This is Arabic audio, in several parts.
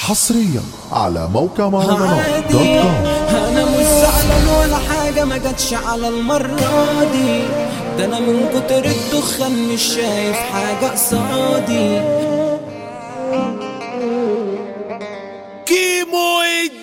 حصريا على موقع مهرجانات دوت كوم. انا مش زعلان ولا حاجة، ما جاتش على المرة دي. ده انا من كتر الدخان مش شايف حاجة قصادي. كيمو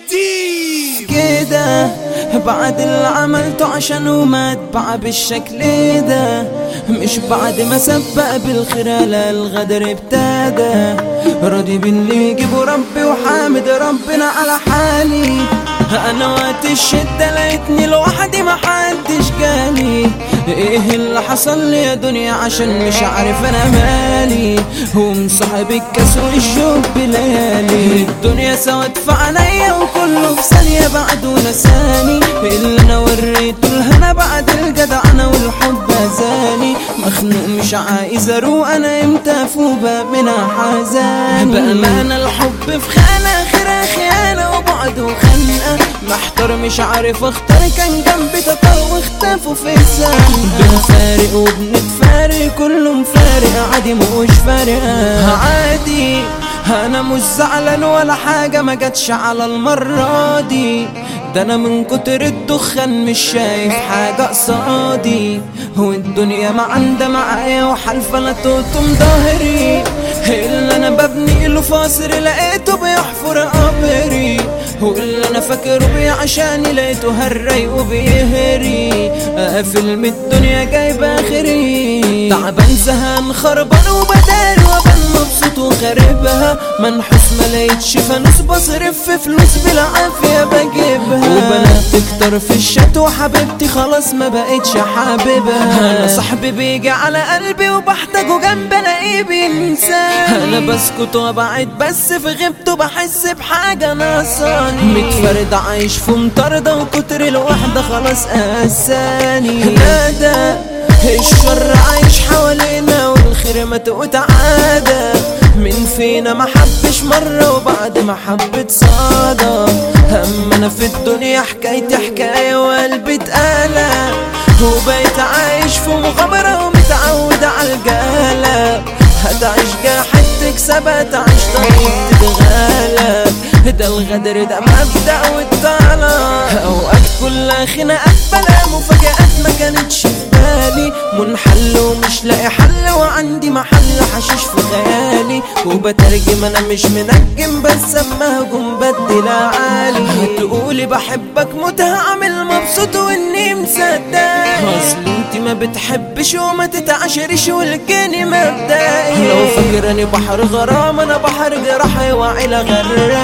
الدين كده بعد اللي عملته عشانه ما اتبع بالشكل ده، مش بعد ما سبق بالخير لا الغدر ابتدى. راضي باللي يجيبه ربي وحامد ربنا على حالي. انا وقت الشدة لقيتني لوحدي محدش جالي. ايه اللي حصل لي يا دنيا عشان مش عارف انا مالي. ومصاحب الكاس والشوق بليالي. الدنيا سوت في عينيا وكله في ثانية بعده نساني. اللي انا وريته الهنا بعد الجدع انا والحب زاني. مخنوق مش عايز اروق انا امتى فوبة منها حزاني. بأمانة الحب في خانة اخرها خيانة وبعد وخنقة. محتار مش عارف اختار، كان جنبي تطر واختفوا في ثانية. بنفارق وبنتفارق كله مفارق عادي مش فارقة عادي. انا مش زعلان ولا حاجة، ما جاتش على المرة دي. ده انا من كتر الدخان مش شايف حاجة قصادي. والدنيا ما عندها معايا وحالفة انا توتم ظهري. اللي انا ببني له فاصر لقيته بيحفر قبري. واللي انا فاكره بيه عشاني لقيته هري وبيهري. قافل من الدنيا جايب اخري. تعبان زهقان خربان وبداري وابان مبسوط وخاربها. منحوس ملاقيتش فانوس بصرف في فلوس بالعافية بجيبها. وبنات تكتر في الشات وحبيبتي خلاص ما بقتش حاببها. انا صاحبي بيجي على قلبي وبحتاجه جنبي الاقيه بينساني. انا بسكت وبعد بس في غيبته بحس بحاجة ناقصاني. متفرد عايش في مطاردة وكتر الوحدة خلاص قاساني. نادى الشر عايش حوالينا والخير مات وتعادى. من فينا ما حبش مرة وبعد ما حبت صادى. هم انا في الدنيا حكايتي حكاية وقلبي اتقلى. وبقيت عايش في مغامرة ومتعودة على الجهالة. هتعيش جاحد تكسب هتعيش طريق تتغالب. ده الغدر ده مبدأ والطالع. اوقات كلها خناقات بلا مفاجآت ما كانتش في بالي. منحل ومش لاقي حل وعندي محل حشيش في خيالي. وبترجم انا مش منجم بس اما هجوم بدي عالي. هتقولي بحبك موت هعمل مبسوط واني مصدق. اصل انتي ما بتحبش وما تتعشرش والجاني مبدئي. لو فاكراني بحر غرام انا بحر جراح وعيلة غرام.